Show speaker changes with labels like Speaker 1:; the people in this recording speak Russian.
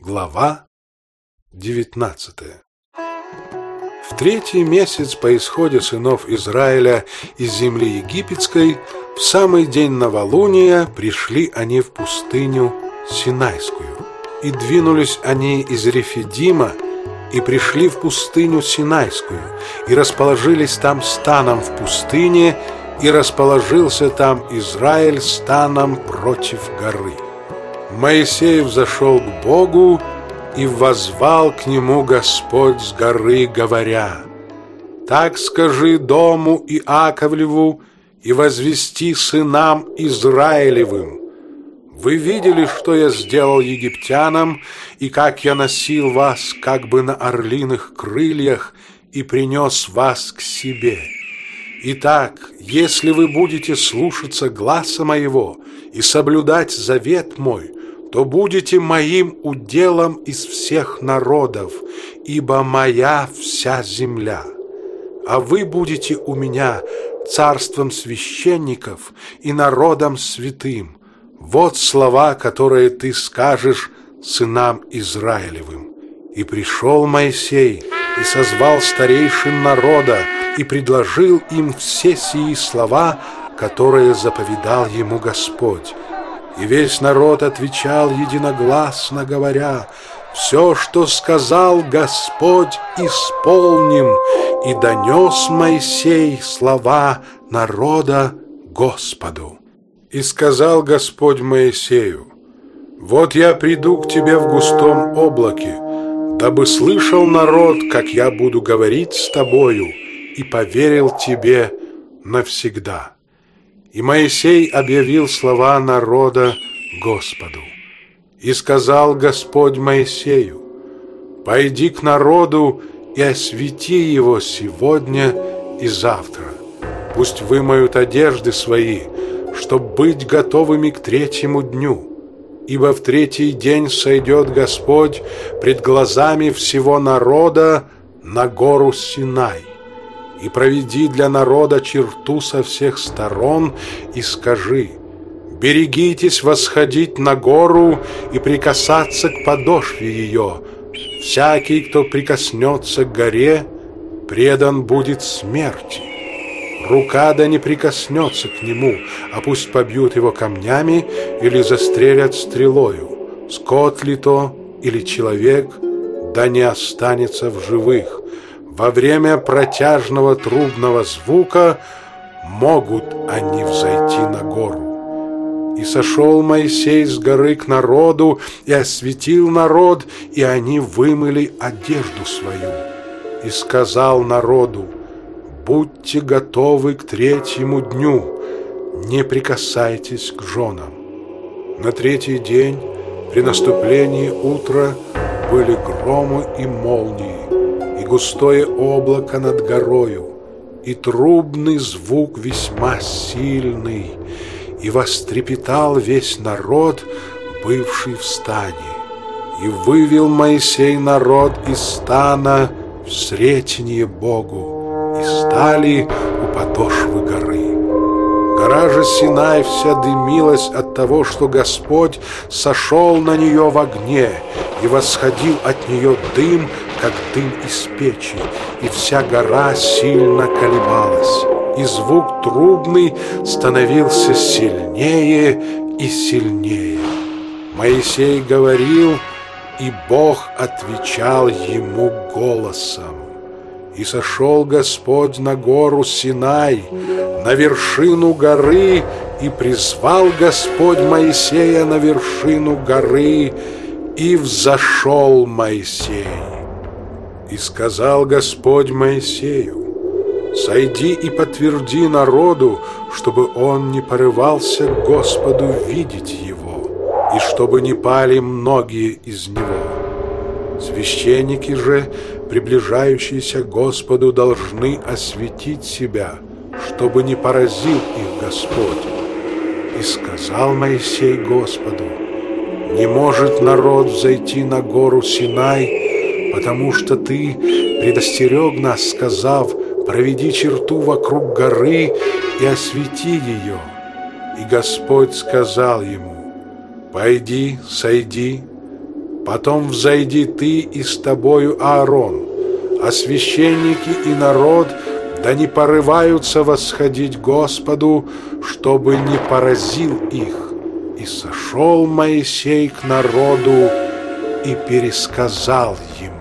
Speaker 1: Глава 19. В 3-й месяц по исходе сынов Израиля из земли египетской, в самый день новолуния пришли они в пустыню Синайскую. И двинулись они из Рефидима, и пришли в пустыню Синайскую, и расположились там станом в пустыне, и расположился там Израиль станом против горы. Моисей взошел к Богу, и воззвал к нему Господь с горы, говоря: «Так скажи дому Иаковлеву и возвести сынам Израилевым: вы видели, что я сделал египтянам, и как я носил вас как бы на орлиных крыльях и принес вас к себе. Итак, если вы будете слушаться гласа моего и соблюдать завет мой, то будете моим уделом из всех народов, ибо моя вся земля. А вы будете у меня царством священников и народом святым. Вот слова, которые ты скажешь сынам Израилевым». И пришел Моисей и созвал старейшин народа и предложил им все сии слова, которые заповедал ему Господь. И весь народ отвечал единогласно, говоря: «Все, что сказал Господь, исполним». И донес Моисей слова народа Господу. И сказал Господь Моисею: «Вот я приду к тебе в густом облаке, дабы слышал народ, как я буду говорить с тобою, и поверил тебе навсегда». И Моисей объявил слова народа Господу. И сказал Господь Моисею: «Пойди к народу и освети его сегодня и завтра. Пусть вымоют одежды свои, чтоб быть готовыми к 3-му дню. Ибо в 3-й день сойдет Господь пред глазами всего народа на гору Синай. И проведи для народа черту со всех сторон, и скажи: берегитесь восходить на гору и прикасаться к подошве ее. Всякий, кто прикоснется к горе, предан будет смерти. Рука да не прикоснется к нему, а пусть побьют его камнями или застрелят стрелою. Скот ли то или человек, да не останется в живых. Во время протяжного трубного звука могут они взойти на гору». И сошел Моисей с горы к народу и осветил народ, и они вымыли одежду свою. И сказал народу: «Будьте готовы к 3-му дню, не прикасайтесь к женам». На 3-й день при наступлении утра были громы и молнии, и густое облако над горою, и трубный звук весьма сильный, и вострепетал весь народ, бывший в стане. И вывел Моисей народ из стана в сретение Богу, и стали у подошвы горы. Гора же Синай вся дымилась от того, что Господь сошел на нее в огне, и восходил от нее дым, как дым из печи, и вся гора сильно колебалась, и звук трубный становился сильнее и сильнее. Моисей говорил, и Бог отвечал ему голосом. И сошел Господь на гору Синай, на вершину горы, и призвал Господь Моисея на вершину горы, и взошел Моисей. И сказал Господь Моисею: «Сойди и подтверди народу, чтобы он не порывался к Господу видеть его, и чтобы не пали многие из него. Священники же, приближающиеся к Господу, должны осветить себя, чтобы не поразил их Господь». И сказал Моисей Господу: «Не может народ взойти на гору Синай, потому что ты предостерег нас, сказав: проведи черту вокруг горы и освети ее». И Господь сказал ему: «Пойди, сойди, Потом взойди ты и с тобою Аарон, а священники и народ да не порываются восходить Господу, чтобы не поразил их. И сошел Моисей к народу и пересказал ему.